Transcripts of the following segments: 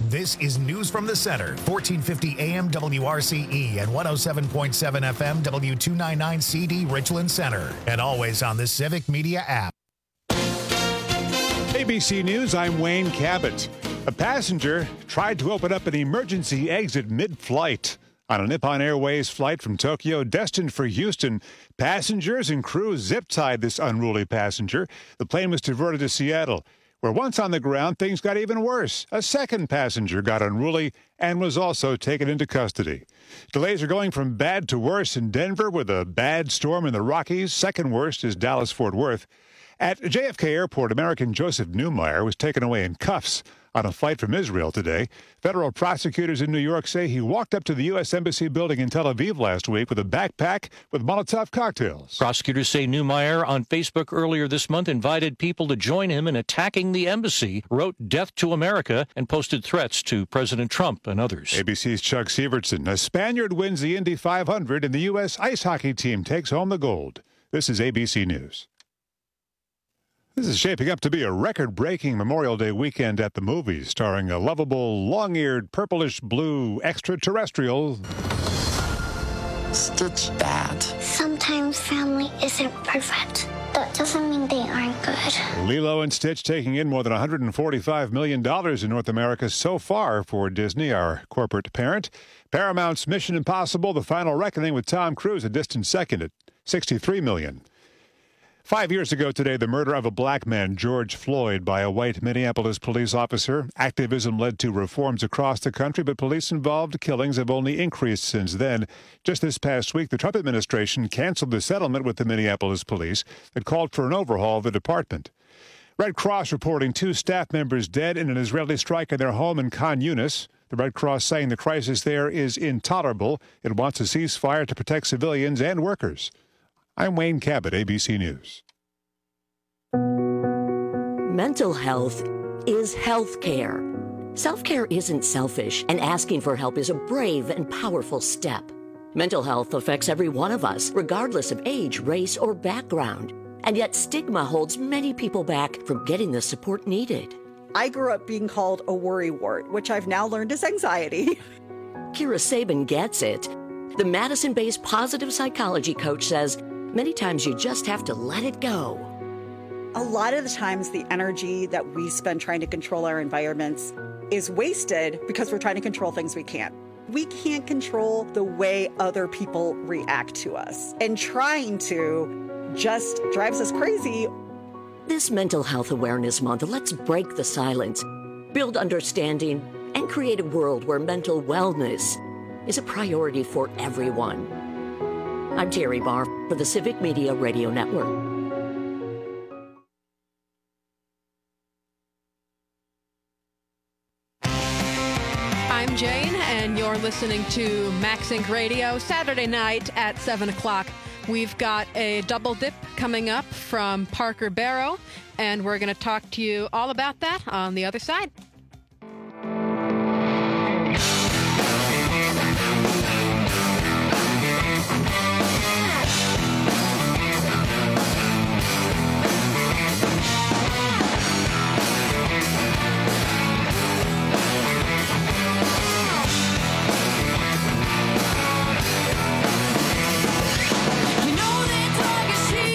This is News from the Center, 1450 AM WRCE and 107.7 FM W299CD Richland Center, and always on the Civic Media app. ABC News, I'm Wayne Cabot. A passenger tried to open up an emergency exit mid-flight. On a Nippon Airways flight from Tokyo destined for Houston, passengers and crew zip-tied this unruly passenger. The plane was diverted to Seattle, where once on the ground, things got even worse. A second passenger got unruly and was also taken into custody. Delays are going from bad to worse in Denver with a bad storm in the Rockies. Second worst is Dallas-Fort Worth. At JFK Airport, American Joseph Neumeyer was taken away in cuffs on a flight from Israel today. Federal prosecutors in New York say he walked up to the U.S. Embassy building in Tel Aviv last week with a backpack with Molotov cocktails. Prosecutors say Neumeyer on Facebook earlier this month invited people to join him in attacking the embassy, wrote "Death to America," and posted threats to President Trump and others. ABC's Chuck Sievertson. A Spaniard wins the Indy 500 and the U.S. ice hockey team takes home the gold. This is ABC News. This is shaping up to be a record-breaking Memorial Day weekend at the movies, starring a lovable, long-eared, purplish-blue extraterrestrial. Stitch Dad. Sometimes family isn't perfect. That doesn't mean they aren't good. Lilo and Stitch taking in more than $145 million in North America so far for Disney, our corporate parent. Paramount's Mission Impossible: The Final Reckoning with Tom Cruise a distant second at $63 million. 5 years ago today, the murder of a black man, George Floyd, by a white Minneapolis police officer. Activism led to reforms across the country, but police-involved killings have only increased since then. Just this past week, the Trump administration canceled the settlement with the Minneapolis police that called for an overhaul of the department. Red Cross reporting 2 staff members dead in an Israeli strike in their home in Khan Yunis. The Red Cross saying the crisis there is intolerable. It wants a ceasefire to protect civilians and workers. I'm Wayne Cabot, ABC News. Mental health is health care. Self-care isn't selfish, and asking for help is a brave and powerful step. Mental health affects every one of us, regardless of age, race, or background. And yet stigma holds many people back from getting the support needed. I grew up being called a worrywart, which I've now learned is anxiety. Kira Sabin gets it. The Madison-based positive psychology coach says many times you just have to let it go. A lot of the times the energy that we spend trying to control our environments is wasted because we're trying to control things we can't. We can't control the way other people react to us. And trying to just drives us crazy. This Mental Health Awareness Month, let's break the silence, build understanding, and create a world where mental wellness is a priority for everyone. I'm Terry Barr for the Civic Media Radio Network. I'm Jane, and you're listening to Max Inc. Radio, Saturday night at 7 o'clock. We've got a double dip coming up from Parker Barrow, and we're going to talk to you all about that on the other side.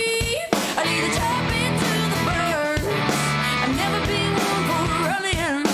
I've never been one for running.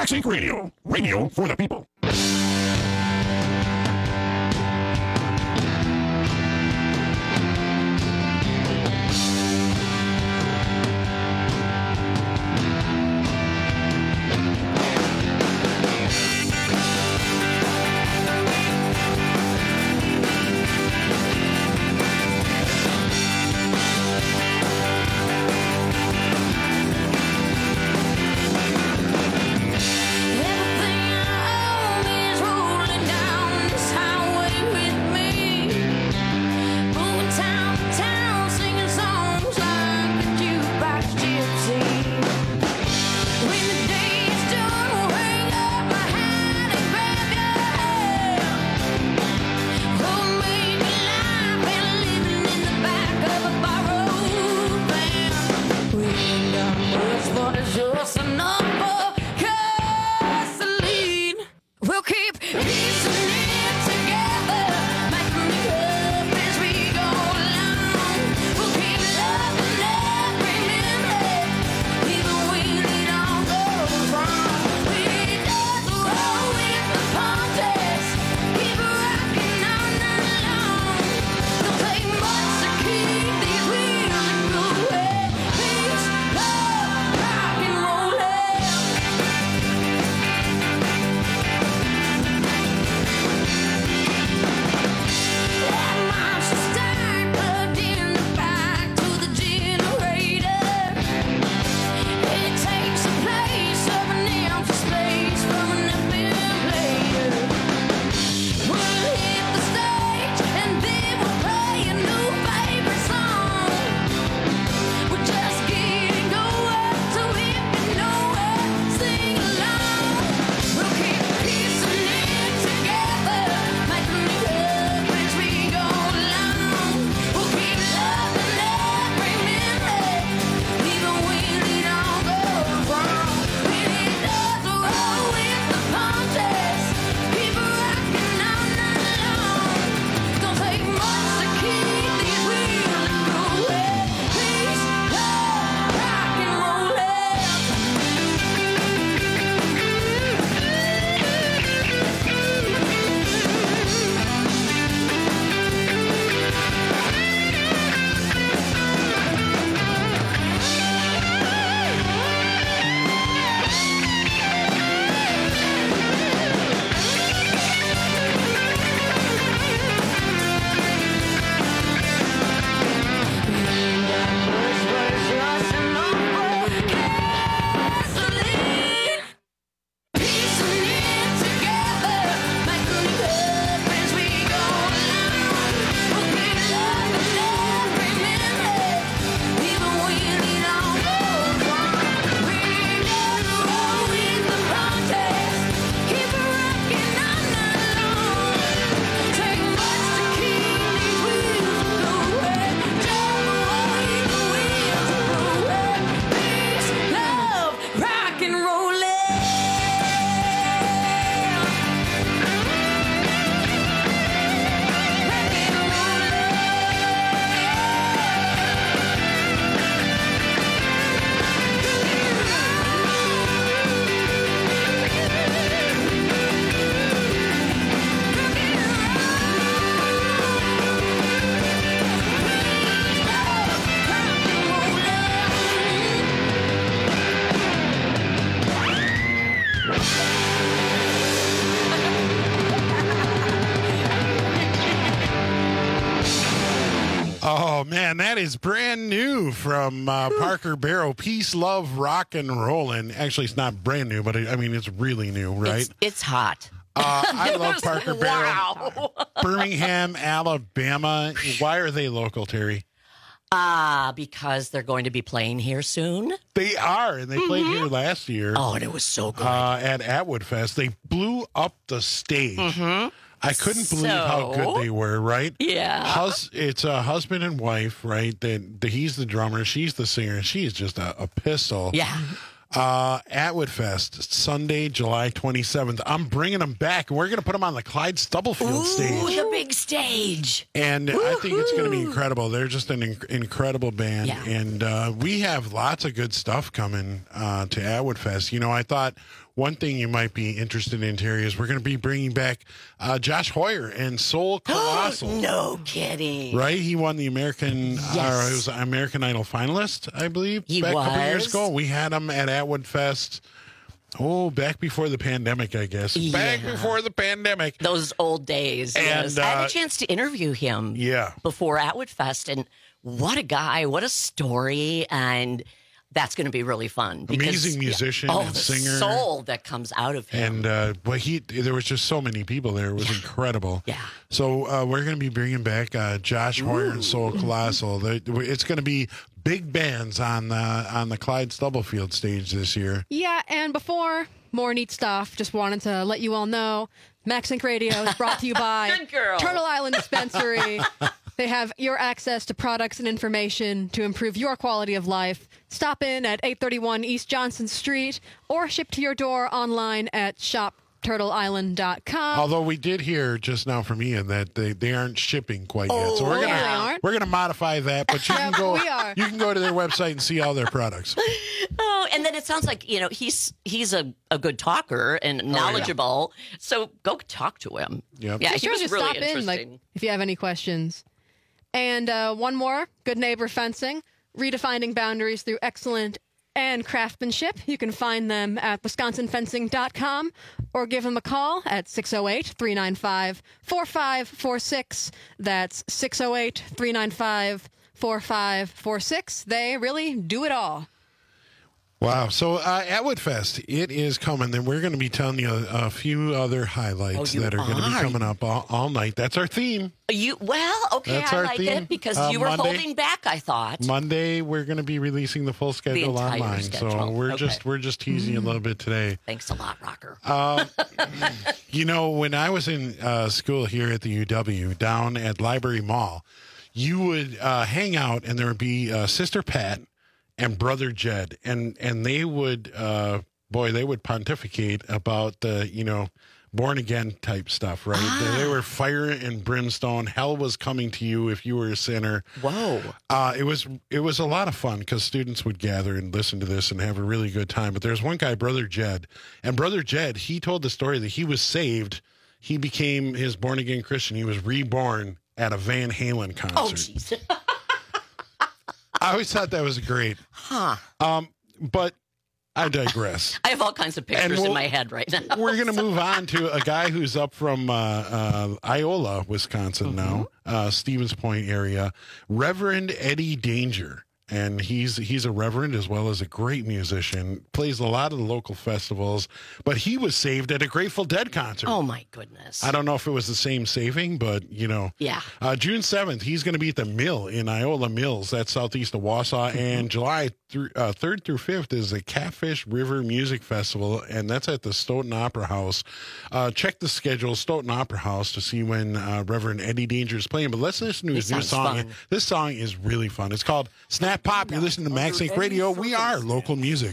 Max Inc. Radio. Radio for the people. Oh, man, that is brand new from Parker Barrow. Peace, Love, Rock and Rollin'. Actually, it's not brand new, but it's really new, right? It's hot. I love Parker Barrow. Wow. Birmingham, Alabama. Why are they local, Terry? Because they're going to be playing here soon. They are, and they played here last year. Oh, and it was so good. At Atwood Fest. They blew up the stage. I couldn't believe how good they were, right? Yeah. It's a husband and wife, right? He's the drummer. She's the singer. She's just a pistol. Yeah. Atwood Fest, Sunday, July 27th. I'm bringing them back, and we're going to put them on the Clyde Stubblefield stage. The big stage. And I think it's going to be incredible. They're just an incredible band. Yeah. And we have lots of good stuff coming to Atwood Fest. I thought one thing you might be interested in, Terry, is we're going to be bringing back Josh Hoyer and Soul Colossal. No kidding. Right? He won the American, Yes. it was an American Idol finalist, I believe, He back a couple was. years ago. We had him at Atwood Fest. Oh, back before the pandemic, I guess. Back Yeah. before the pandemic. Those old days. And, yes. I had a chance to interview him Yeah. before Atwood Fest, and what a guy, what a story, and that's going to be really fun. Because, Amazing musician oh, and the singer. soul that comes out of him. And there was just so many people there. It was incredible. Yeah. So we're going to be bringing back Josh Hoyer and Soul Colossal. It's going to be big bands on the Clyde Stubblefield stage this year. Yeah, and before more neat stuff, just wanted to let you all know, MaxInc Radio is brought to you by Good girl. Turtle Island Dispensary. They have your access to products and information to improve your quality of life. Stop in at 831 East Johnson Street or ship to your door online at shopturtleisland.com. Although we did hear just now from Ian that they aren't shipping quite yet, so they aren't? we're gonna modify that. But you Yeah, can go we are. you can go to their website and see all their products. Oh, and then it sounds like, he's a good talker and knowledgeable. So go talk to him. Yep. Yeah, Be he sure was to really stop interesting. in, if you have any questions. And one more, Good Neighbor Fencing, redefining boundaries through excellent and craftsmanship. You can find them at wisconsinfencing.com or give them a call at 608-395-4546. That's 608-395-4546. They really do it all. Wow. So Atwood Fest, it is coming. Then we're going to be telling you a few other highlights that are going to be coming up all night. That's our theme. Okay, That's I our like theme. it because you were Monday. holding back, I thought. Monday, we're going to be releasing the full schedule entire online. schedule. So we're Okay. just teasing you a little bit today. Thanks a lot, Rocker. When I was in school here at the UW, down at Library Mall, you would hang out, and there would be Sister Pat and Brother Jed, and they would, they would pontificate about the, born again type stuff, right? They were fire and brimstone. Hell was coming to you if you were a sinner. Whoa. It was a lot of fun because students would gather and listen to this and have a really good time. But there's one guy, Brother Jed, and Brother Jed, he told the story that he was saved. He became his born again Christian. He was reborn at a Van Halen concert. Oh, jeez. I always thought that was great. Huh. But I digress. I have all kinds of pictures in my head right now. We're going to move on to a guy who's up from Iola, Wisconsin now, Stevens Point area, Reverend Eddie Danger. And he's a reverend as well as a great musician, plays a lot of the local festivals, but he was saved at a Grateful Dead concert. Oh, my goodness. I don't know if it was the same saving, but, Yeah. June 7th, he's going to be at the Mill in Iola Mills. That's southeast of Wausau. And July 3rd through 5th is the Catfish River Music Festival, and that's at the Stoughton Opera House. Check the schedule, Stoughton Opera House, to see when Reverend Eddie Danger is playing. But let's listen to his new song. Fun. This song is really fun. It's called Snap Pop. You're listening to MaxInc Radio. We are local music.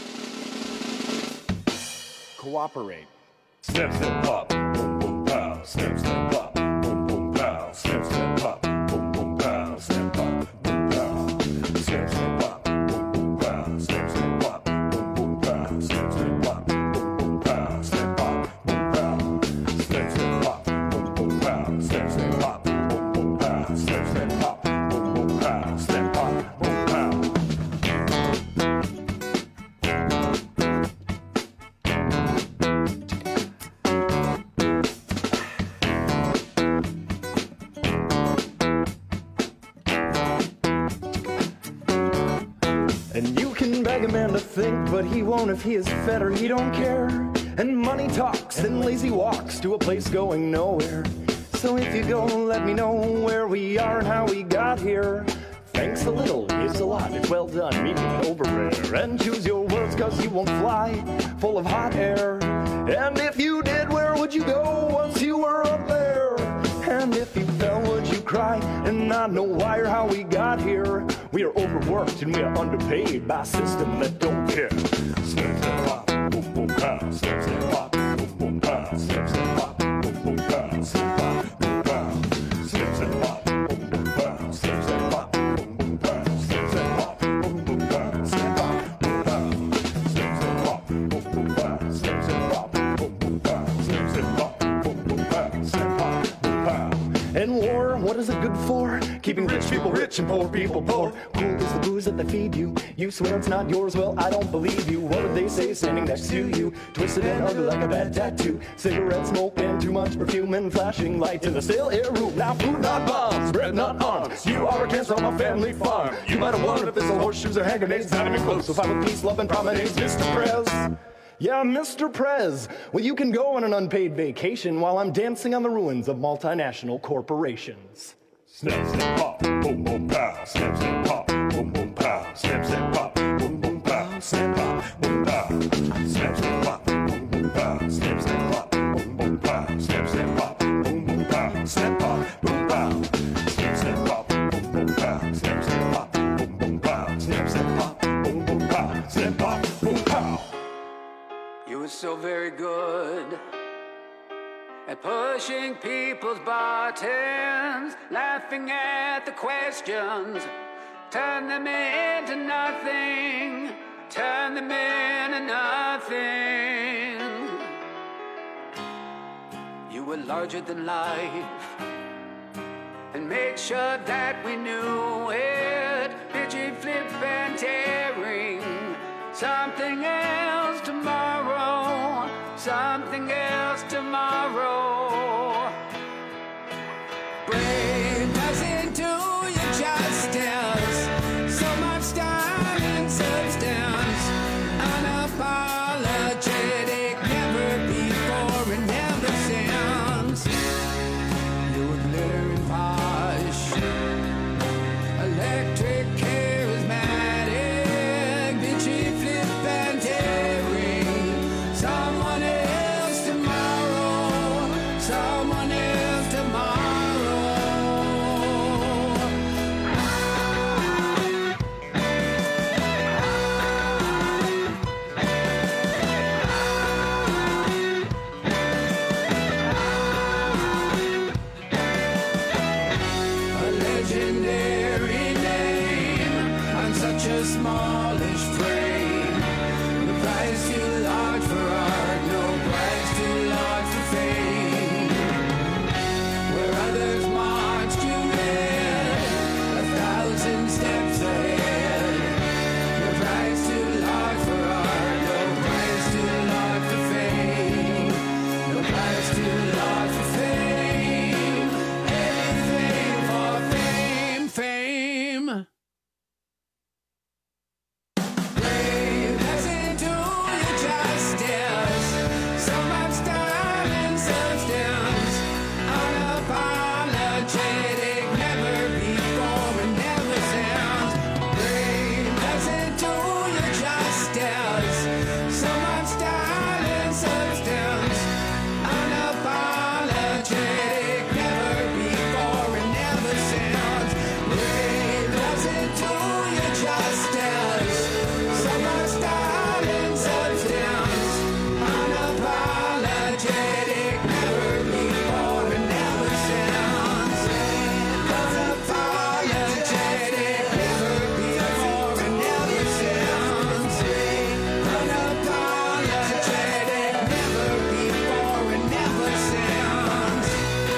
Cooperate. Snip, snip, pop. Boom, boom, pow. Snip, snip, pop. Boom, boom, pow. Snip, snip, pop. Boom, boom, pow. Snip, pop. Boom, pow. Snip, snip, pop. Boom, boom, pow. Snip, snip, pop. Boom, boom, pow. Snip, snip, pop. Boom, boom, pow. Snip, pop. Boom, pow. Snip, snip, pop. Boom, boom, pow. Snip, snip, pop. Boom, boom, pow. Snip, snip, pop. Boom, boom, pow. Snip, pop. Boom, pow. And you can beg a man to think, but he won't if he is fed or he don't care. And money talks and lazy walks to a place going nowhere. So if you go, let me know where we are and how we got here. Thanks a little is a lot, it's well done, meet me over there. And choose your words cause you won't fly, full of hot air. And if you did, where would you go once you were up there? And if you fell, would you cry and not know why or how we got here? We are overworked and we are underpaid by a system that don't care. Snip, snip, pop, boom, boom, pow. Snip, snip, pop, boom, boom, pow. Snip, snip, pop, boom, boom, pow. Snip, pop, boom, pow. Snip, snip, pop, boom, boom, pow. Snip, snip, pop, boom, boom, pow. Snip, snip, pop, boom, boom, pow. Snip, pop, boom, pow. Snip, snip, pop, boom, boom, pow. Snip, what is it good for? Keeping rich people rich and poor people poor. Cool is the booze that they feed you. You swear it's not yours, well, I don't believe you. What would they say standing next to you? Twisted and ugly like a bad tattoo. Cigarette smoke and too much perfume and flashing lights in the still air room. Now food not bombs, bread not arms. You are a cancer on my family farm. You might have wondered if this is horseshoes or hand grenades. Not even close. So if I'm a peace, love, and promenades, Mr. Prez. Yeah, Mr. Prez. Well, you can go on an unpaid vacation while I'm dancing on the ruins of multinational corporations. Snap, snap, pop, boom, boom, pow. Snap, snap, pop, boom, boom, pow. Snap, snap, pop, boom, boom, pow. Snap, pop, boom, pow. Snap, snap, pop, boom, boom, pow. Snap, snap, pop, boom, boom, pow. Snap, snap, pop, boom, boom, pow. Snap, pop, boom, pow. Snap, snap, pop, boom, boom, pow. Snap, snap, pop, boom, boom, pow. Snap, snap, pop, boom, boom, pow. Snap, pop, boom, pow. You were so very good at pushing people's buttons, laughing at the questions, turn them into nothing, turn them into nothing. You were larger than life, and made sure that we knew it. Pitching, flip, and tearing, something else tomorrow, something else tomorrow. Brave doesn't do you justice, so much style and substance, unapologetic, never before and never since. You were glitter and polish, electric, charismatic, bitchy, flip, and tearing, someone else tomorrow, someone else tomorrow. A legendary name on such a smallish frame. The price too large for art, no price too large for fame. Where others marched you led 1,000 steps ahead. No price too large for art, no price too large for fame. No price too large for fame. Anything for fame, fame. Brave doesn't do you justice, so much style and substance, unapologetic, never before and never since. Brave doesn't do you justice, so much style and substance, unapologetic, never before and never since. Brave doesn't do you justice, so much style and substance, unapologetic, never before and never since. Unapologetic, never before and never since. Unapologetic, never before and never since.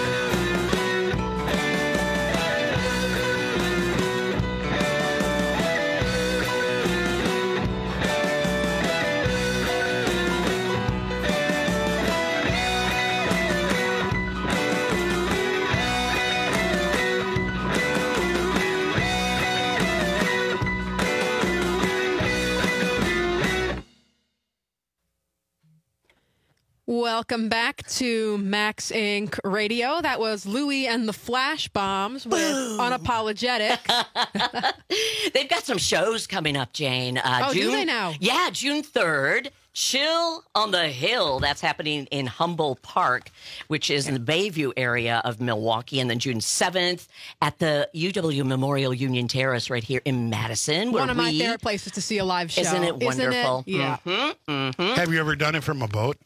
Welcome back to Max Inc. Radio. That was Louie and the Flash Bombs with Unapologetic. They've got some shows coming up, Jane. Do they now? Yeah, June 3rd. Chill on the Hill. That's happening in Humboldt Park, which is in the Bayview area of Milwaukee. And then June 7th at the UW Memorial Union Terrace right here in Madison. One of my favorite places to see a live show. Isn't it wonderful? Yeah. Have you ever done it from a boat?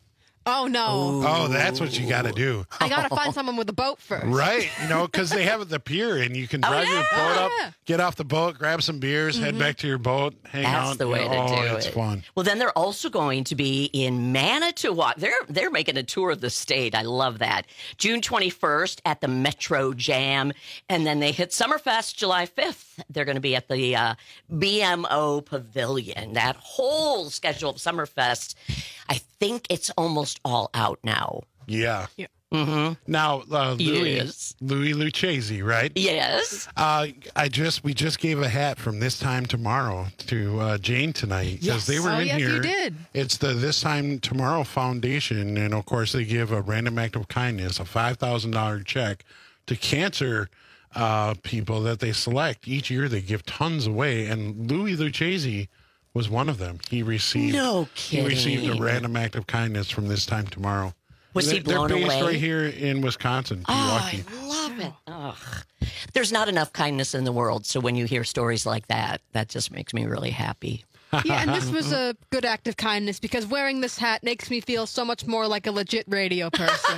Oh, no. Oh, that's what you got to do. I got to find someone with a boat first. Right. Because they have it at the pier, and you can drive your boat up, get off the boat, grab some beers, head back to your boat, hang out. That's the way to do it. It's fun. Well, then they're also going to be in Manitowoc. They're making a tour of the state. I love that. June 21st at the Metro Jam, and then they hit Summerfest July 5th. They're going to be at the BMO Pavilion. That whole schedule of Summerfest, I think it's almost all out now. Yeah. Mm-hmm. Now, Louis Lucchese, right? Yes. We just gave a hat from This Time Tomorrow to Jane tonight because they were in here. You did. It's the This Time Tomorrow Foundation, and of course they give a random act of kindness, a $5,000 check to cancer people that they select. Each year they give tons away, and Louis Lucchese was one of them. He received No kidding. He received a random act of kindness from This Time Tomorrow. Was he blown They're based away? right here in Wisconsin. I love it. Ugh. There's not enough kindness in the world, so when you hear stories like that, that just makes me really happy. Yeah, and this was a good act of kindness because wearing this hat makes me feel so much more like a legit radio person.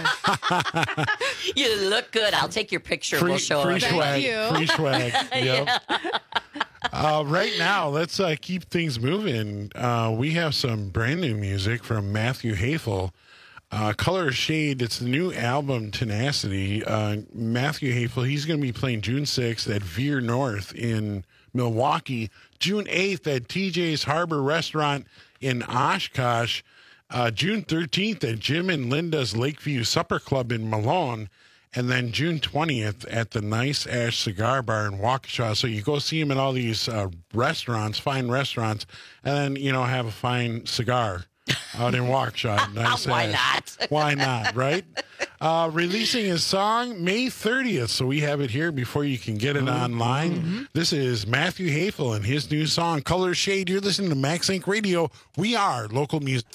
You look good. I'll take your picture. We'll show free it. swag. Thank you. Free swag. Yep. Right now, let's keep things moving. We have some brand new music from Matthew Hafel. Color of Shade, it's the new album, Tenacity. Matthew Hafel, he's going to be playing June 6th at Veer North in Milwaukee, June 8th at TJ's Harbor Restaurant in Oshkosh, June 13th at Jim and Linda's Lakeview Supper Club in Malone, and then June 20th at the Nice Ash Cigar Bar in Waukesha. So you go see him at all these restaurants, fine restaurants, and then, have a fine cigar out in Waukesha. Nice Why Ash. not? Why not, right? Releasing his song May 30th, so we have it here before you can get it online. This is Matthew Hafel and his new song, Color Shade. You're listening to Max Inc. Radio. We are local music.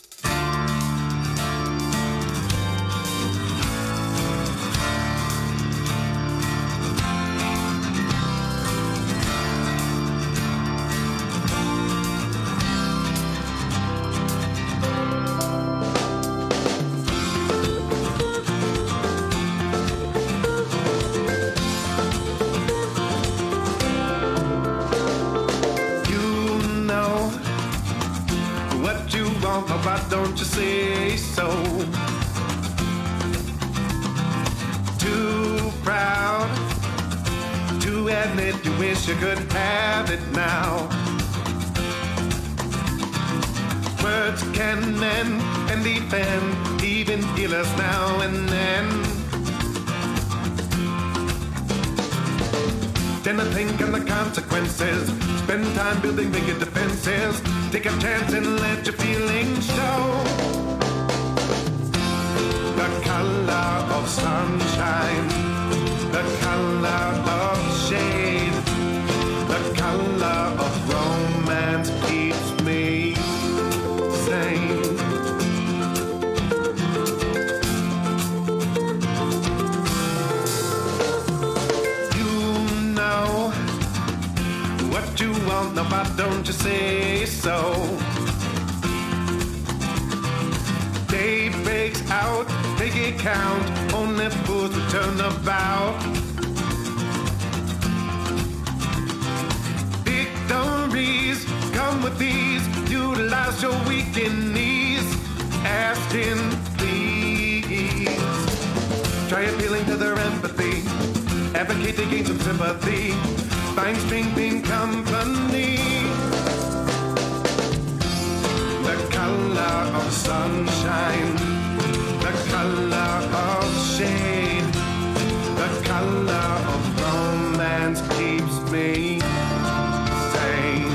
Why don't you say so? Too proud to admit you wish you could have it now. Words can mend and defend, even heal us now and then. Then I think on the consequences. Spend time building bigger defenses. Take a chance and let your feelings show. The color of sunshine, the color of shade, the color of romance keeps me sane. What you want, now why don't you say so? Day breaks out, take it count, only fools return about. Victories come with these, utilize your weakened knees, asking please. Try appealing to their empathy, advocate to gain some sympathy. Find strength in company. The color of sunshine, the color of shade, the color of romance keeps me sane.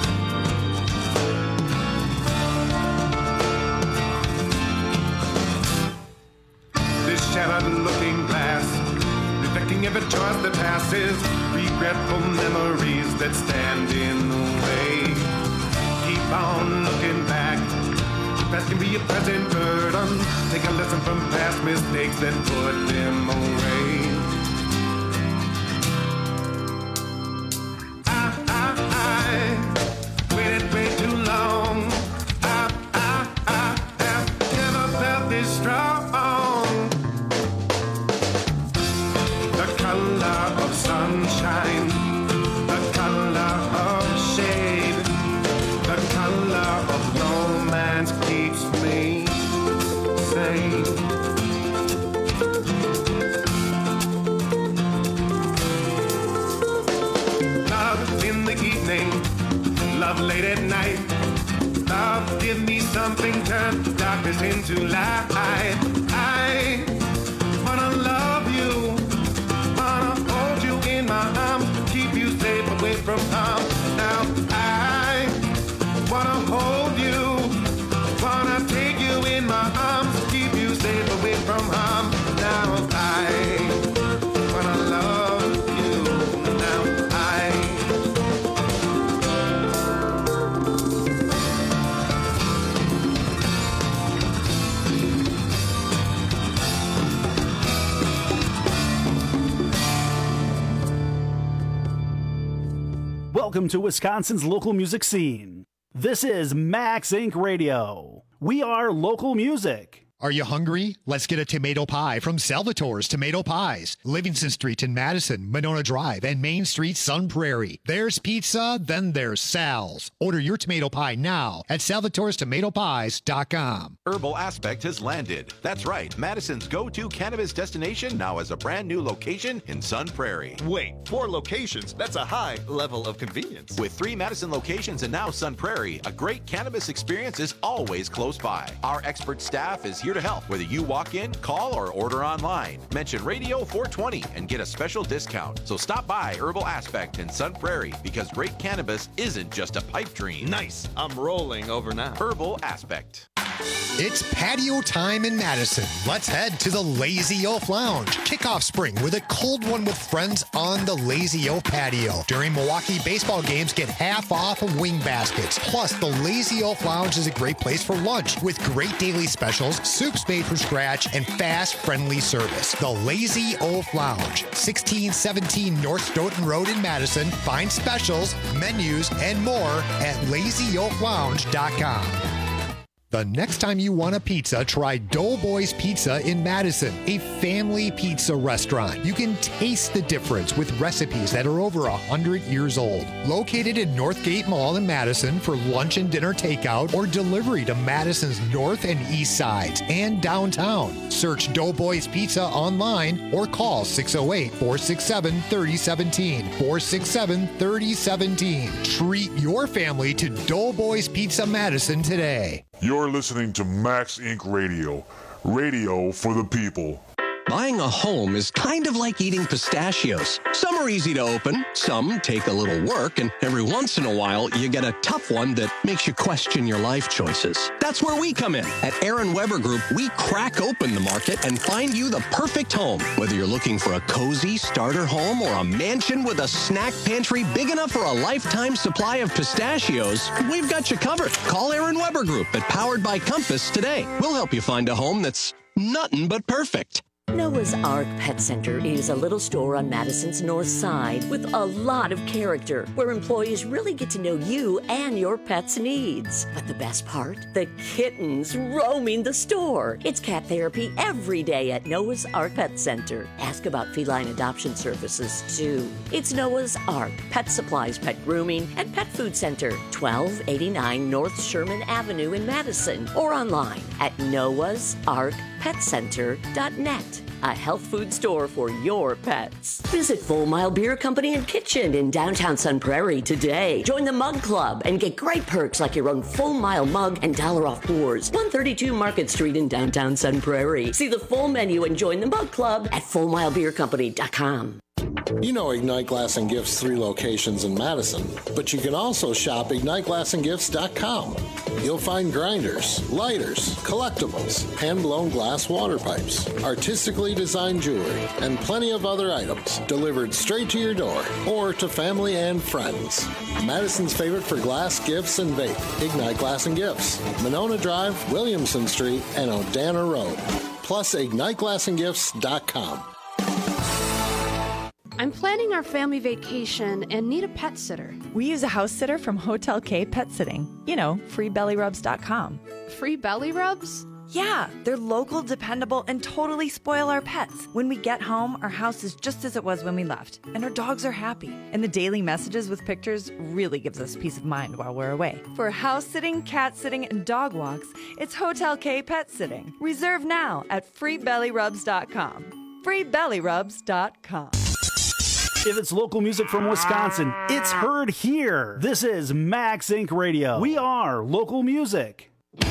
This shattered looking glass, reflecting every choice that passes, regretful memories that stand in the way. Keep on looking back. The past can be a present burden. Take a lesson from past mistakes and put them away. I waited way too long. I have never felt this strong. The color of sunshine, the color of shade, the color of romance keeps me sane. Love in the evening, love late at night. Love, give me something, turn darkness into light. I wanna love you, wanna hold you in my arms, keep you safe away from harm. Now I wanna hold you, wanna take you in my arms, keep you safe away from harm. Now I wanna love you. Now Welcome to Wisconsin's local music scene. This is Max Inc. Radio. We are local music. Are you hungry? Let's get a tomato pie from Salvatore's Tomato Pies. Livingston Street in Madison, Monona Drive, and Main Street, Sun Prairie. There's pizza, then there's Sal's. Order your tomato pie now at salvatorestomatopies.com. Herbal Aspect has landed. That's right. Madison's go-to cannabis destination now has a brand new location in Sun Prairie. Wait, 4 locations? That's a high level of convenience. With 3 Madison locations and now Sun Prairie, a great cannabis experience is always close by. Our expert staff is here to help, whether you walk in, call, or order online. Mention Radio 420 and get a special discount. So stop by Herbal Aspect in Sun Prairie, because great cannabis isn't just a pipe dream. Nice. I'm rolling over now. Herbal Aspect. It's patio time in Madison. Let's head to the Lazy Oaf Lounge. Kick off spring with a cold one with friends on the Lazy Oaf patio. During Milwaukee baseball games, get half off of wing baskets. Plus, the Lazy Oaf Lounge is a great place for lunch with great daily specials, soups made from scratch, and fast, friendly service. The Lazy Oaf Lounge, 1617 North Stoughton Road in Madison. Find specials, menus, and more at lazyoaflounge.com. The next time you want a pizza, try Doughboys Pizza in Madison, a family pizza restaurant. You can taste the difference with recipes that are over 100 years old. Located in Northgate Mall in Madison for lunch and dinner takeout or delivery to Madison's north and east sides and downtown. Search Doughboys Pizza online or call 608-467-3017. 467-3017. Treat your family to Doughboys Pizza Madison today. You're listening to Max Inc. Radio. Radio for the people. Buying a home is kind of like eating pistachios. Some are easy to open, some take a little work, and every once in a while, you get a tough one that makes you question your life choices. That's where we come in. At Aaron Weber Group, we crack open the market and find you the perfect home. Whether you're looking for a cozy starter home or a mansion with a snack pantry big enough for a lifetime supply of pistachios, we've got you covered. Call Aaron Weber Group at Powered by Compass today. We'll help you find a home that's nothing but perfect. Noah's Ark Pet Center is a little store on Madison's north side with a lot of character, where employees really get to know you and your pet's needs. But the best part? The kittens roaming the store. It's cat therapy every day at Noah's Ark Pet Center. Ask about feline adoption services, too. It's Noah's Ark Pet Supplies, Pet Grooming, and Pet Food Center, 1289 North Sherman Avenue in Madison, or online at noahsarkpetcenter.net. A health food store for your pets. Visit Full Mile Beer Company and Kitchen in downtown Sun Prairie today. Join the Mug Club and get great perks like your own Full Mile mug and $1 off pours. 132 Market Street in downtown Sun Prairie. See the full menu and join the Mug Club at FullMileBeerCompany.com. You know Ignite Glass and Gifts' 3 locations in Madison, but you can also shop IgniteGlassandGifts.com. You'll find grinders, lighters, collectibles, hand-blown glass water pipes, artistically designed jewelry, and plenty of other items delivered straight to your door or to family and friends. Madison's favorite for glass, gifts, and vape, Ignite Glass and Gifts, Monona Drive, Williamson Street, and Odana Road. Plus, IgniteGlassandGifts.com. I'm planning our family vacation and need a pet sitter. We use a house sitter from Hotel K Pet Sitting. You know, freebellyrubs.com. Free belly rubs? Yeah, they're local, dependable, and totally spoil our pets. When we get home, our house is just as it was when we left, and our dogs are happy. And the daily messages with pictures really gives us peace of mind while we're away. For house sitting, cat sitting, and dog walks, it's Hotel K Pet Sitting. Reserve now at freebellyrubs.com. freebellyrubs.com. If it's local music from Wisconsin, it's heard here. This is Max Inc. Radio. We are local music.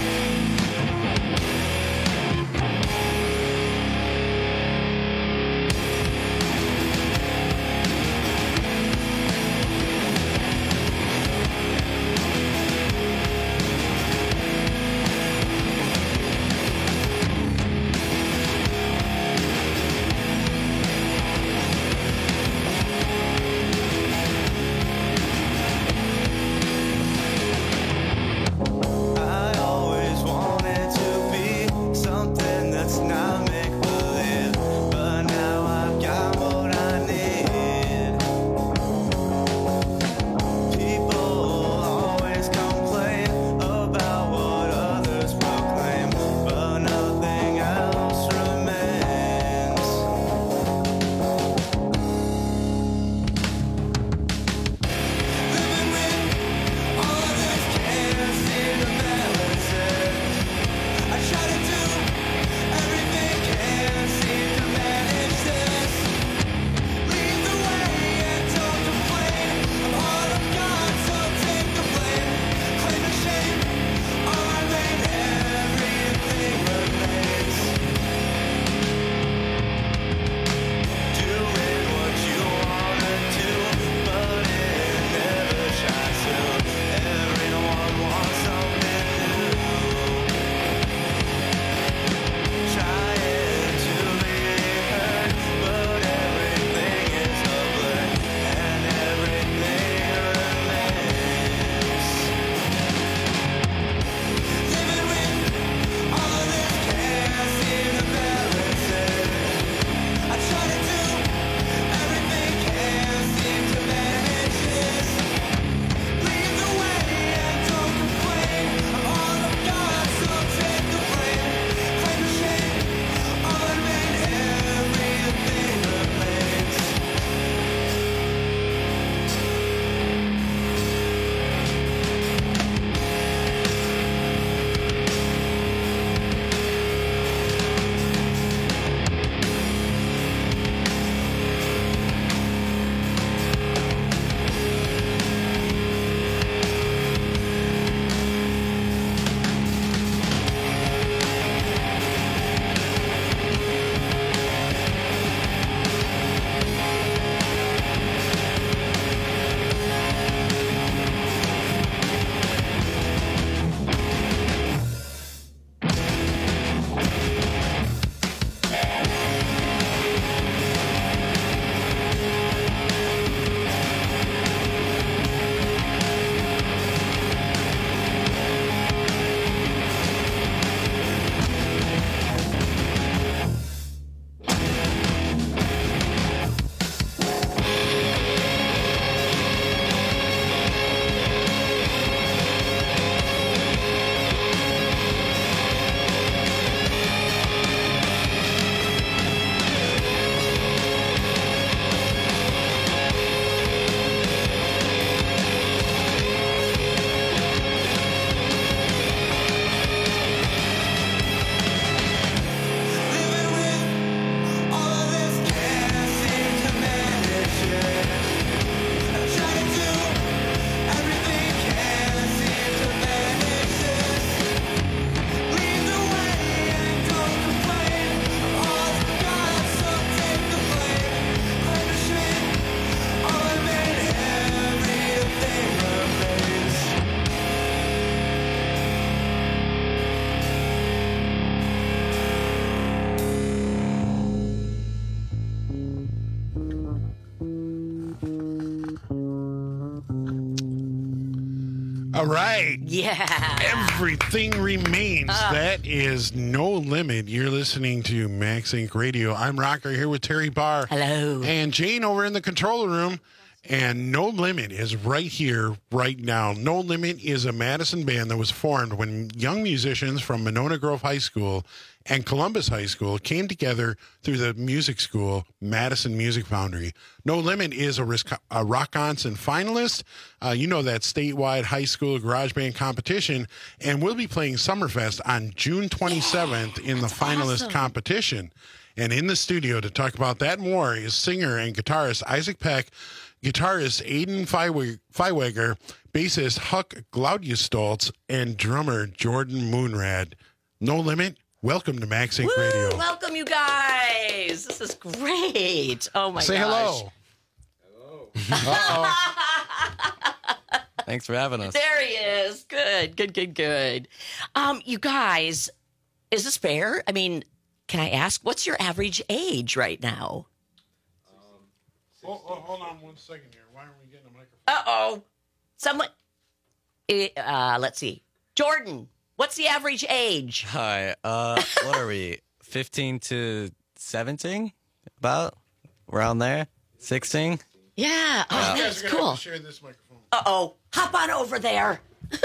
All right. Yeah. Everything remains. That is No Limit. You're listening to Max Inc. Radio. I'm Rocker here with Terry Barr. Hello. And Jane over in the control room. And No Limit is right here, right now. No Limit is a Madison band that was formed when young musicians from Monona Grove High School and Columbus High School came together through the music school, Madison Music Foundry. No Limit is a Rock-Onson finalist. You know that statewide high school garage band competition, and we'll be playing Summerfest on June 27th in the finalist competition. And in the studio to talk about that more is singer and guitarist Isaac Peck, guitarist Aiden Feiweger, bassist Huck Glaudustolz, and drummer Jordan Moonrad. No Limit, welcome to Max Inc. Radio. Welcome, you guys. This is great. Oh, my gosh. Say hello. Hello. Thanks for having us. There he is. Good. You guys, is this fair? I mean, can I ask, what's your average age right now? Hold on 1 second here. Why aren't we getting a microphone? Uh-oh. Someone. Let's see. Jordan, what's the average age? Hi. What are we? 15 to 17? About? Around there? 16? Yeah. Oh, that's cool. Share this microphone. Uh-oh. Hop on over there.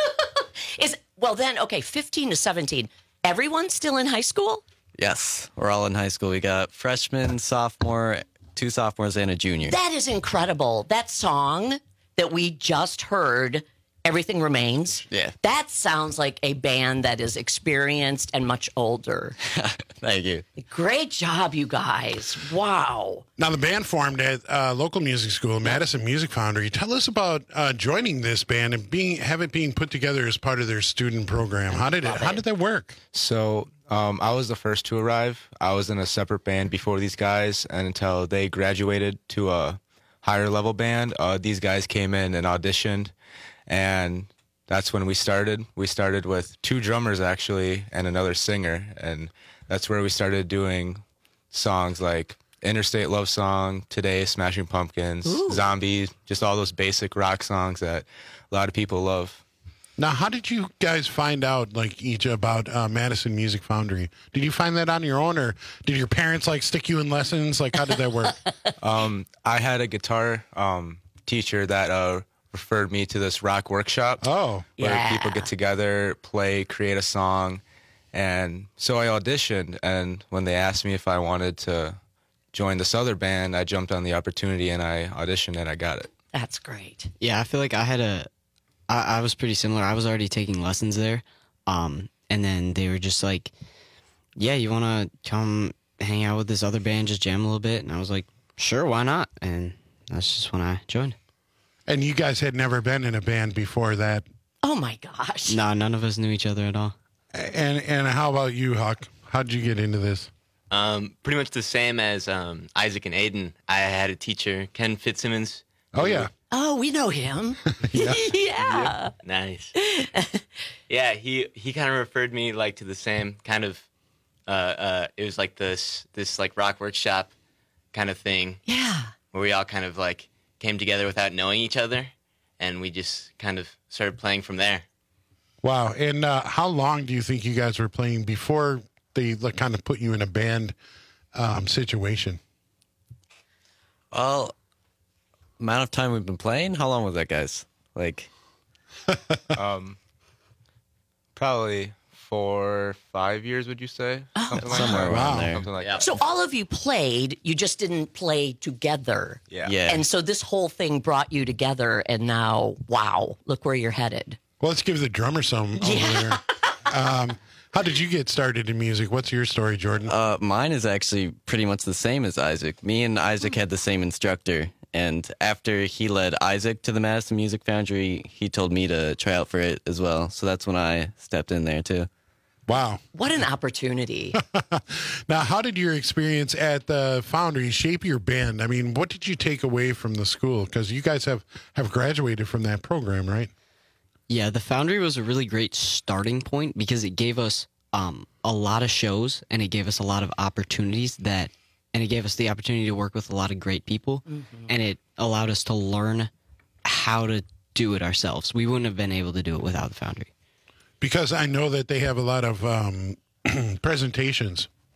Well, then, okay, 15 to 17. Everyone's still in high school? Yes. We're all in high school. We got freshman, sophomore, 2 sophomores, and a junior. That is incredible. That song that we just heard, Everything Remains. Yeah. That sounds like a band that is experienced and much older. Thank you. Great job, you guys. Wow. Now, the band formed at local music school, Madison Music Foundry. Tell us about joining this band and have it being put together as part of their student program. How did that work? So I was the first to arrive. I was in a separate band before these guys, and until they graduated to a higher level band, these guys came in and auditioned, and that's when we started. We started with 2 drummers, actually, and another singer, and that's where we started doing songs like Interstate Love Song, Today, Smashing Pumpkins, Zombie, just all those basic rock songs that a lot of people love. Now, how did you guys find out, each about Madison Music Foundry? Did you find that on your own, or did your parents, stick you in lessons? How did that work? I had a guitar teacher that referred me to this rock workshop. Oh, where people get together, play, create a song. And so I auditioned, and when they asked me if I wanted to join this other band, I jumped on the opportunity, and I auditioned, and I got it. That's great. Yeah, I feel like I was pretty similar. I was already taking lessons there, and then they were just like, yeah, you want to come hang out with this other band, just jam a little bit? And I was like, sure, why not? And that's just when I joined. And you guys had never been in a band before that? Oh, my gosh. No, none of us knew each other at all. And how about you, Huck? How did you get into this? Pretty much the same as Isaac and Aiden. I had a teacher, Ken Fitzsimmons. Oh, yeah. Oh, we know him. Yeah. Yeah. Nice. Yeah, he kind of referred me to the same kind of it was like this rock workshop kind of thing. Yeah. Where we all kind of came together without knowing each other, and we just kind of started playing from there. Wow. And how long do you think you guys were playing before they kind of put you in a band situation? Well, amount of time we've been playing? How long was that, guys? Probably 4 or 5 years, would you say? Somewhere around there. Something like that. So all of you played, you just didn't play together. Yeah. And so this whole thing brought you together, and now, wow, look where you're headed. Well, let's give the drummer some over there. How did you get started in music? What's your story, Jordan? Mine is actually pretty much the same as Isaac. Me and Isaac had the same instructor, and after he led Isaac to the Madison Music Foundry, he told me to try out for it as well. So that's when I stepped in there, too. Wow. What an opportunity. Now, how did your experience at the Foundry shape your band? I mean, what did you take away from the school? Because you guys have graduated from that program, right? Yeah, the Foundry was a really great starting point because it gave us a lot of shows, and it gave us a lot of opportunities and it gave us the opportunity to work with a lot of great people, and it allowed us to learn how to do it ourselves. We wouldn't have been able to do it without the Foundry. Because I know that they have a lot of presentations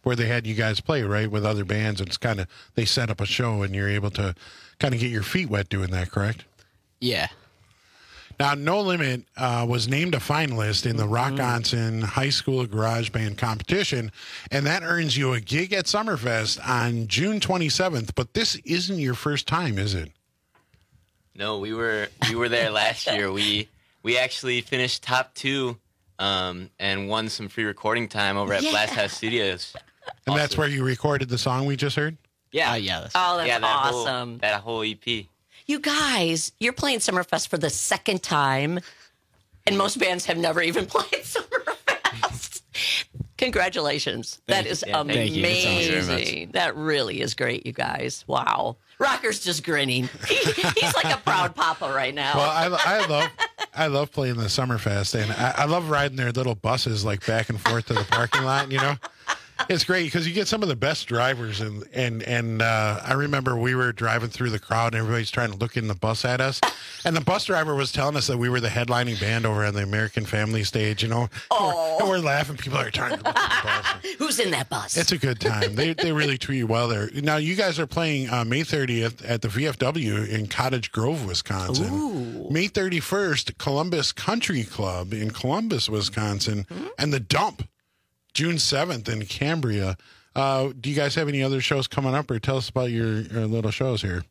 where they had you guys play, right, with other bands. It's kind of, they set up a show and you're able to kind of get your feet wet doing that, correct? Yeah. Now, No Limit was named a finalist in the Rock Onsen High School Garage Band competition, and that earns you a gig at Summerfest on June 27th. But this isn't your first time, is it? No, we were there last year. We actually finished top 2 and won some free recording time over at Blast House Studios. And that's where you recorded the song we just heard? Yeah. Yeah. That's awesome. That whole EP. You guys, you're playing Summerfest for the second time, and most bands have never even played Summerfest. Congratulations. That is amazing. That really is great, you guys. Wow. Rocker's just grinning. He's like a proud papa right now. Well, I love playing the Summerfest, and I love riding their little buses like back and forth to the parking lot, you know? It's great because you get some of the best drivers, and I remember we were driving through the crowd and everybody's trying to look in the bus at us, and the bus driver was telling us that we were the headlining band over on the American Family stage, you know. And we're laughing. People are trying to look at the bus. Who's in that bus? It's a good time. They really treat you well there. Now you guys are playing May 30th at the VFW in Cottage Grove, Wisconsin. Ooh. May 31st, Columbus Country Club in Columbus, Wisconsin, and The Dump, June 7th in Cambria. Do you guys have any other shows coming up, or tell us about your little shows here?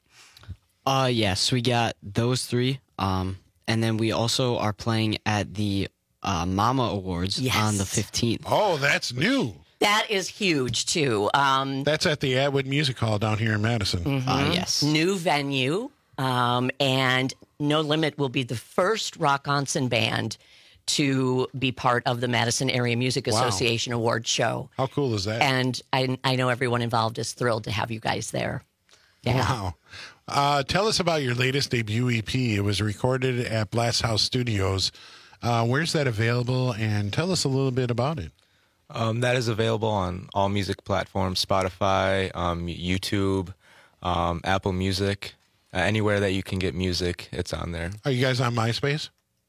Yes, we got those 3. And then we also are playing at the Mama Awards on the 15th. Oh, that's new. That is huge, too. That's at the Atwood Music Hall down here in Madison. Yes. New venue. And No Limit will be the first Rock Onsen band to be part of the Madison Area Music Association Awards show. How cool is that? And I know everyone involved is thrilled to have you guys there. Yeah. Wow. Tell us about your latest debut EP. It was recorded at Blast House Studios. Where's that available? And tell us a little bit about it. That is available on all music platforms, Spotify, YouTube, Apple Music. Anywhere that you can get music, it's on there. Are you guys on MySpace?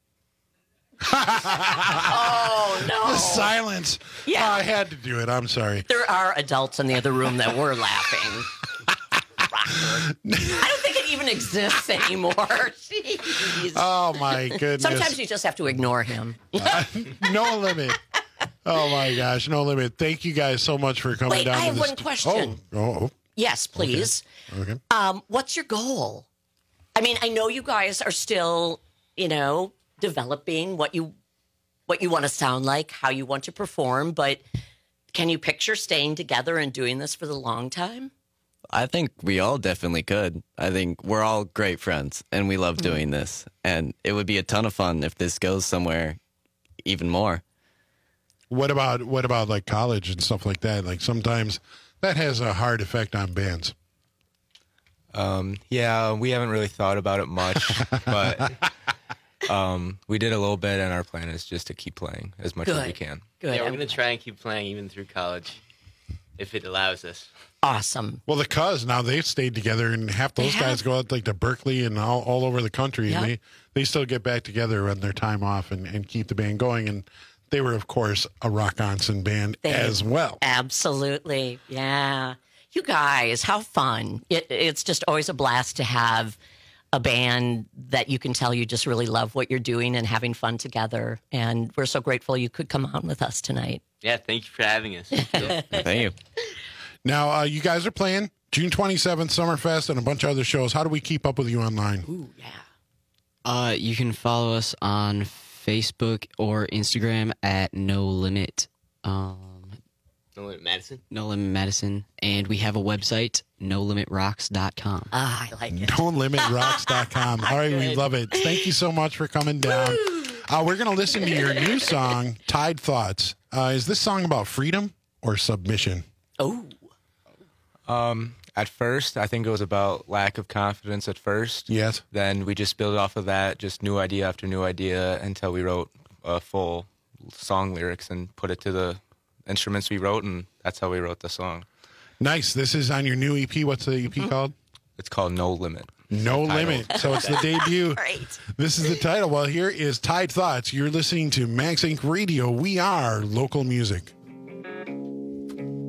Oh, no. The silence. Yeah. I had to do it. I'm sorry. There are adults in the other room that were laughing. I don't think it even exists anymore. Jeez. Oh, my goodness. Sometimes you just have to ignore him. No Limit. Oh, my gosh. No Limit. Thank you guys so much for coming down. I have one question. Oh. Yes, please. Okay. What's your goal? I mean, I know you guys are still, developing what you want to sound like, how you want to perform, but can you picture staying together and doing this for the long time? I think we all definitely could. I think we're all great friends, and we love doing this. And it would be a ton of fun if this goes somewhere even more. What about like college and stuff like that? Like sometimes that has a hard effect on bands. Yeah, we haven't really thought about it much, but we did a little bit, and our plan is just to keep playing as much as we can. Good. Yeah, we're going to try and keep playing even through college, if it allows us. Awesome. Well, the Cuz, now they've stayed together, and half those guys go out like to Berkeley and all over the country, and they still get back together on their time off and keep the band going. And they were, of course, a Rock Onsen band as well. Absolutely. Yeah. You guys, how fun. It's just always a blast to have a band that you can tell you just really love what you're doing and having fun together. And we're so grateful you could come on with us tonight. Yeah, thank you for having us. Thank you. Now, you guys are playing June 27th, Summerfest, and a bunch of other shows. How do we keep up with you online? Ooh, yeah. You can follow us on Facebook or Instagram at No Limit. No Limit Madison? No Limit Madison. And we have a website, NoLimitRocks.com. I like it. NoLimitRocks.com. All right, we love it. Thank you so much for coming down. We're going to listen to your new song, Tide Thoughts. Is this song about freedom or submission? Oh. At first, I think it was about lack of confidence at first. Yes. Then we just built off of that, just new idea after new idea, until we wrote full song lyrics and put it to the instruments we wrote, and that's how we wrote the song. Nice. This is on your new EP. What's the EP called? It's called No Limit. No Limit. So it's the debut. Great. This is the title. Well, here is Tide Thoughts. You're listening to Max Inc. Radio. We are local music.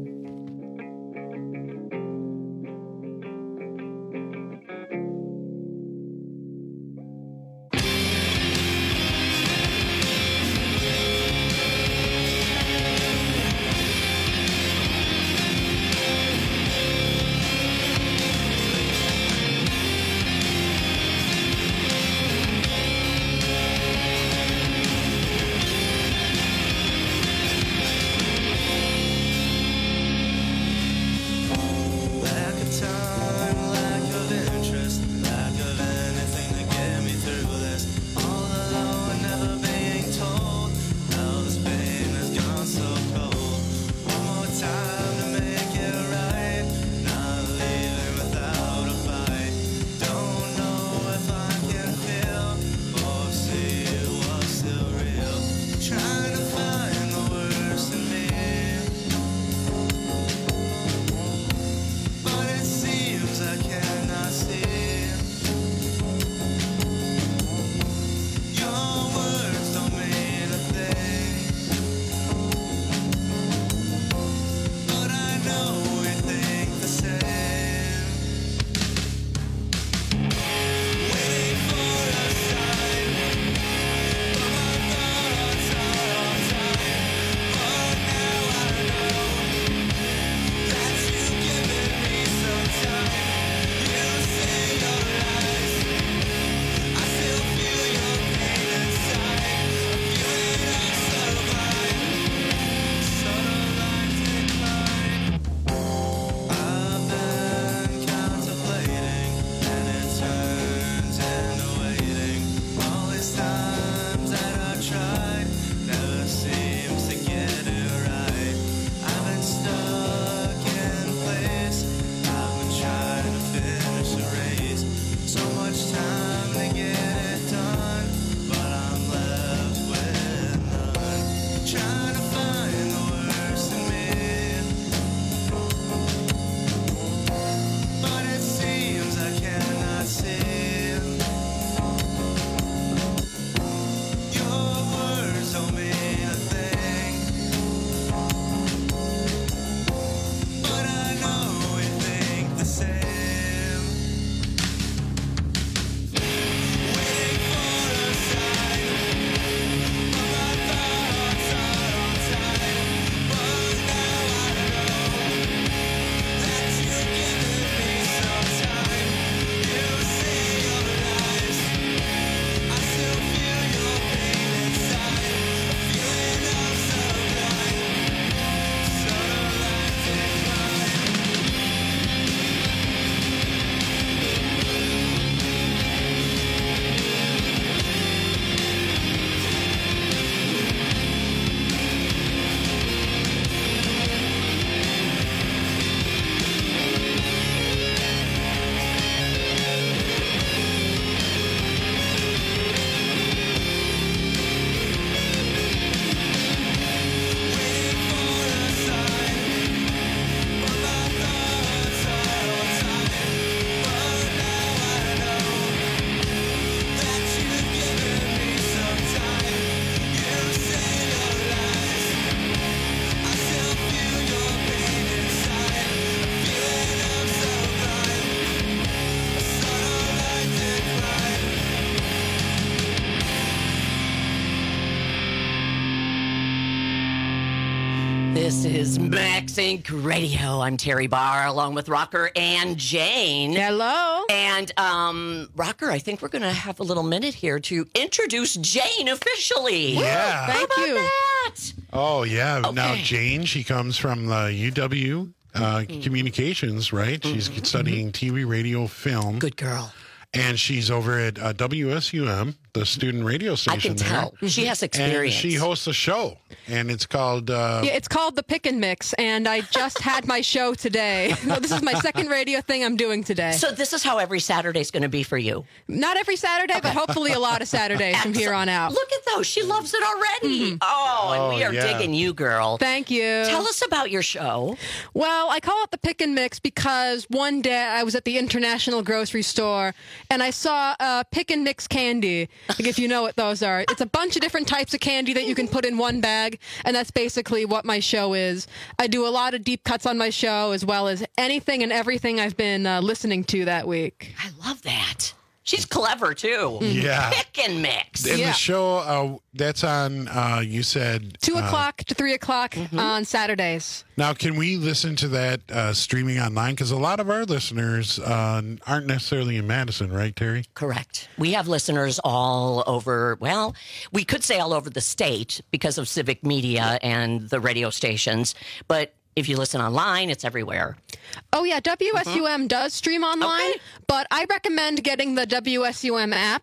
is Max Inc. Radio. I'm Terry Barr, along with Rocker and Jane. Hello. And Rocker, I think we're going to have a little minute here to introduce Jane officially. Yeah. Thank you. That? Oh, yeah. Okay. Now, Jane, she comes from the UW Communications, right? She's studying TV, radio, film. Good girl. And she's over at WSUM, the student radio station. I can tell. She has experience. And she hosts a show, and it's called... Yeah, it's called The Pick and Mix, and I just had my show today. This is my second radio thing I'm doing today. So this is how every Saturday's going to be for you? Not every Saturday, but hopefully a lot of Saturdays from here on out. Look at those. She loves it already. Oh, and we are digging you, girl. Thank you. Tell us about your show. Well, I call it The Pick and Mix because one day I was at the International Grocery Store, and I saw Pick and Mix candy. Like, if you know what those are. It's a bunch of different types of candy that you can put in one bag, and that's basically what my show is. I do a lot of deep cuts on my show, as well as anything and everything I've been listening to that week. I love that. She's clever, too. Yeah. Pick and Mix. And the show, that's on, you said... 2 o'clock to 3 o'clock on Saturdays. Now, can we listen to that streaming online? Because a lot of our listeners aren't necessarily in Madison, right, Terry? Correct. We have listeners all over, well, we could say all over the state because of civic media and the radio stations, but if you listen online, it's everywhere. Oh, yeah, WSUM does stream online, but I recommend getting the WSUM app.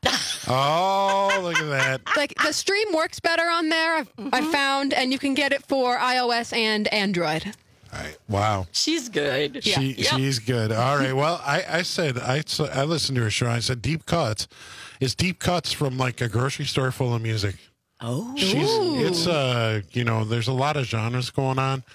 Oh, look at that. Like, the stream works better on there, I've found, and you can get it for iOS and Android. All right. Wow. She's good. She's good. All right. Well, I listened to her show. I said deep cuts. It's deep cuts from like a grocery store full of music. Oh, it's there's a lot of genres going on.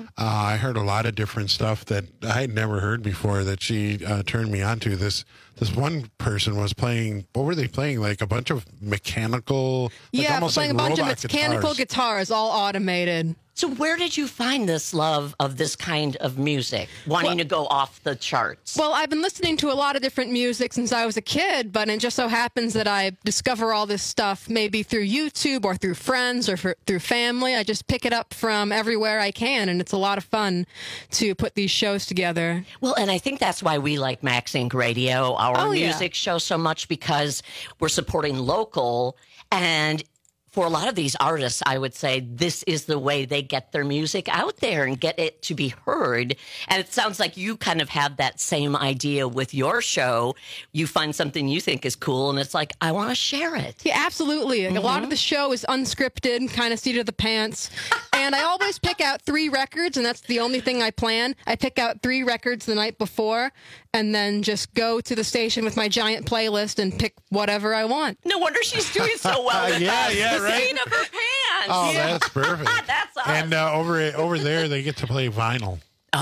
I heard a lot of different stuff that I had never heard before that she turned me on to. This one person was playing. What were they playing? Like a bunch of mechanical, almost playing like a bunch of robot mechanical guitars, all automated. So where did you find this love of this kind of music, wanting to go off the charts? Well, I've been listening to a lot of different music since I was a kid, but it just so happens that I discover all this stuff maybe through YouTube or through friends or through family. I just pick it up from everywhere I can, and it's a lot of fun to put these shows together. Well, and I think that's why we like Max Inc. Radio, our music show, so much, because we're supporting local. And for a lot of these artists, I would say this is the way they get their music out there and get it to be heard. And it sounds like you kind of have that same idea with your show. You find something you think is cool, and it's like, I want to share it. Yeah, absolutely. A lot of the show is unscripted, kind of seat of the pants. And I always pick out 3 records, and that's the only thing I plan. I pick out 3 records the night before, and then just go to the station with my giant playlist and pick whatever I want. No wonder she's doing so well with us. The right? seat of her pants. Oh, that's perfect. That's us. And over there, they get to play vinyl.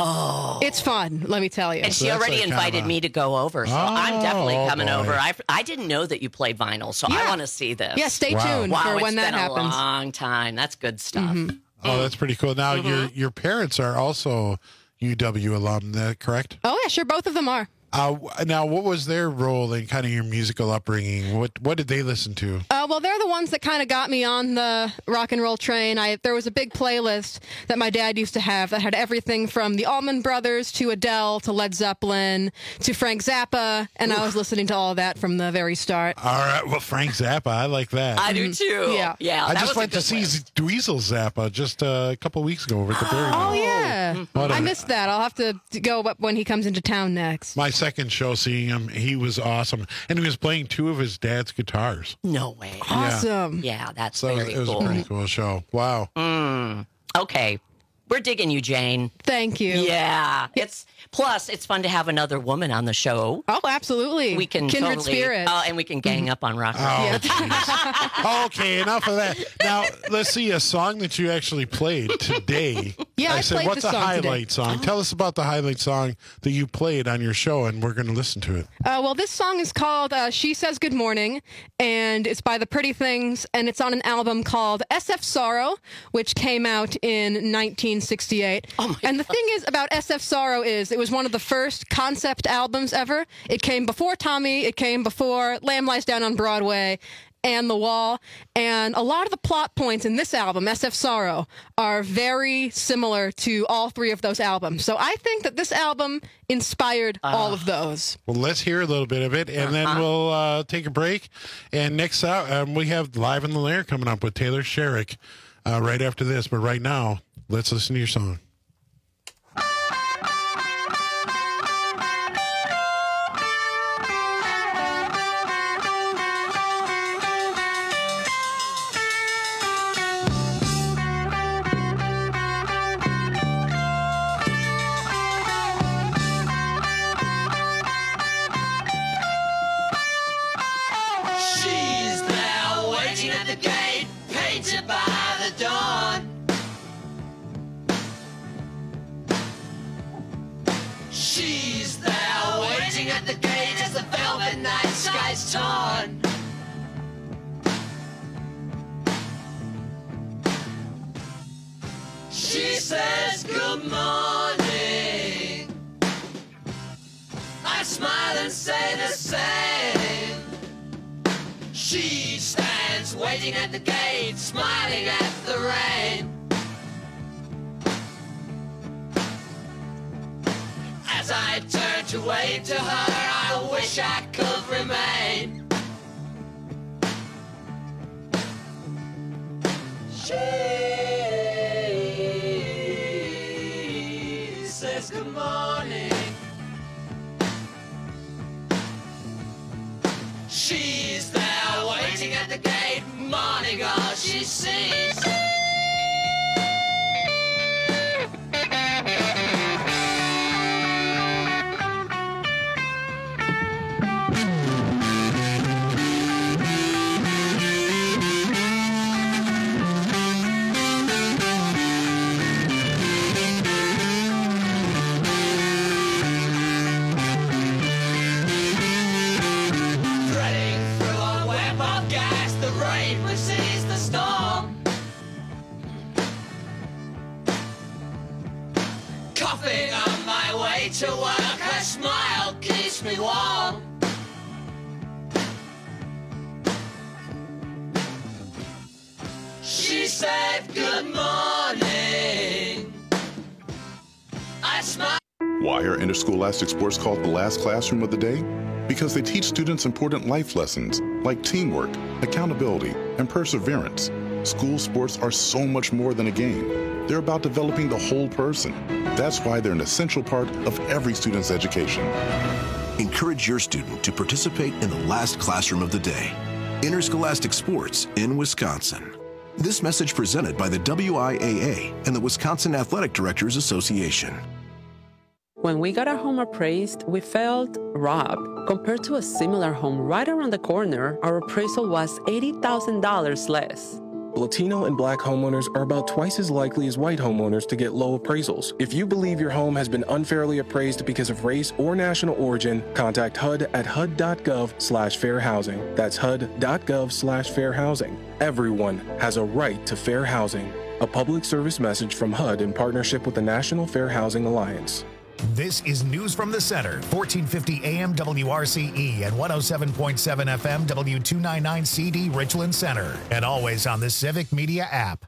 Oh. It's fun, let me tell you. And she already invited me to go over, so I'm definitely coming over. I didn't know that you played vinyl, so I want to see this. Yeah, stay tuned for when that happens. It's been a long time. That's good stuff. Oh, that's pretty cool. Now, your parents are also UW alum, correct? Oh, yeah, sure. Both of them are. Now, what was their role in kind of your musical upbringing? What did they listen to? Well, they're the ones that kind of got me on the rock and roll train. There was a big playlist that my dad used to have that had everything from the Allman Brothers to Adele to Led Zeppelin to Frank Zappa, and I was listening to all of that from the very start. All right, well, Frank Zappa, I like that. I do too. Yeah. I just went to see Dweezil Zappa just a couple weeks ago over at the Berry. Oh, yeah. I missed that. I'll have to go when he comes into town next. My second show seeing him, he was awesome. And he was playing 2 of his dad's guitars. No way. Awesome. Yeah, that's very cool. It was a pretty cool show. Wow. Okay. We're digging you, Jane. Thank you. Yeah. It's fun to have another woman on the show. Oh, absolutely. We can Kindred spirits. And we can gang up on rock. Okay, enough of that. Now, let's see a song that you actually played today. Yeah, I said, played what's the a song highlight today. song? Tell us about the highlight song that you played on your show, and we're going to listen to it. Well, this song is called She Says Good Morning, and it's by The Pretty Things, and it's on an album called SF Sorrow, which came out in 1968. And the thing is about SF Sorrow is it was one of the first concept albums ever. It came before Tommy, it came before Lamb Lies Down on Broadway, and The Wall. And a lot of the plot points in this album, SF Sorrow, are very similar to all three of those albums. So I think that this album inspired all of those. Well, let's hear a little bit of it, and then we'll take a break. And next out, we have Live in the Lair coming up with Taylor Sherrick right after this. But right now, let's listen to your song. She's there waiting at the gate, painted by the dawn. She's there waiting at the gate as the velvet night sky's torn. She says good morning. I smile and say the same. She stands waiting at the gate, smiling at the rain. As I turn to wave to her, I wish I could remain. She says good morning. She's there waiting at the gate, morning all she sees. Coughing on my way to work, her smile keeps me warm. She said good morning. I smile. Why are interscholastic sports called the last classroom of the day? Because they teach students important life lessons like teamwork, accountability, and perseverance. School sports are so much more than a game. They're about developing the whole person. That's why they're an essential part of every student's education. Encourage your student to participate in the last classroom of the day. Interscholastic sports in Wisconsin. This message presented by the WIAA and the Wisconsin Athletic Directors Association. When we got our home appraised, we felt robbed. Compared to a similar home right around the corner, our appraisal was $80,000 less. Latino and Black homeowners are about twice as likely as white homeowners to get low appraisals. If you believe your home has been unfairly appraised because of race or national origin, contact HUD at hud.gov/fair housing. That's hud.gov/fair housing. Everyone has a right to fair housing. A public service message from HUD in partnership with the National Fair Housing Alliance. This is News from the Center, 1450 AM WRCE and 107.7 FM W299 CD Richland Center, and always on the Civic Media app.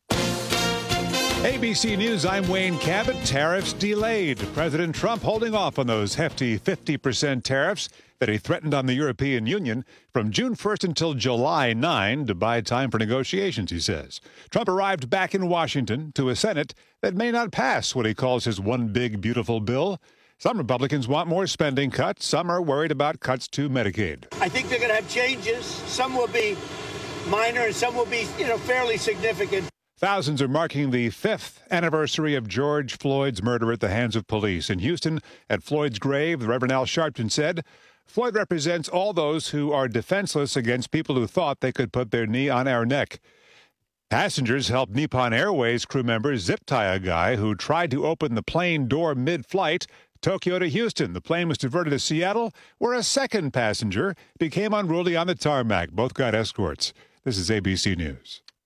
ABC News, I'm Wayne Cabot. Tariffs delayed. President Trump holding off on those hefty 50% tariffs that he threatened on the European Union from June 1st until July 9 to buy time for negotiations, he says. Trump arrived back in Washington to a Senate that may not pass what he calls his one big, beautiful bill. Some Republicans want more spending cuts. Some are worried about cuts to Medicaid. I think they're going to have changes. Some will be minor and some will be, fairly significant. Thousands are marking the 5th anniversary of George Floyd's murder at the hands of police. In Houston, at Floyd's grave, the Reverend Al Sharpton said, Floyd represents all those who are defenseless against people who thought they could put their knee on our neck. Passengers helped Nippon Airways crew members zip tie a guy who tried to open the plane door mid-flight, Tokyo to Houston. The plane was diverted to Seattle, where a second passenger became unruly on the tarmac. Both got escorts. This is ABC News.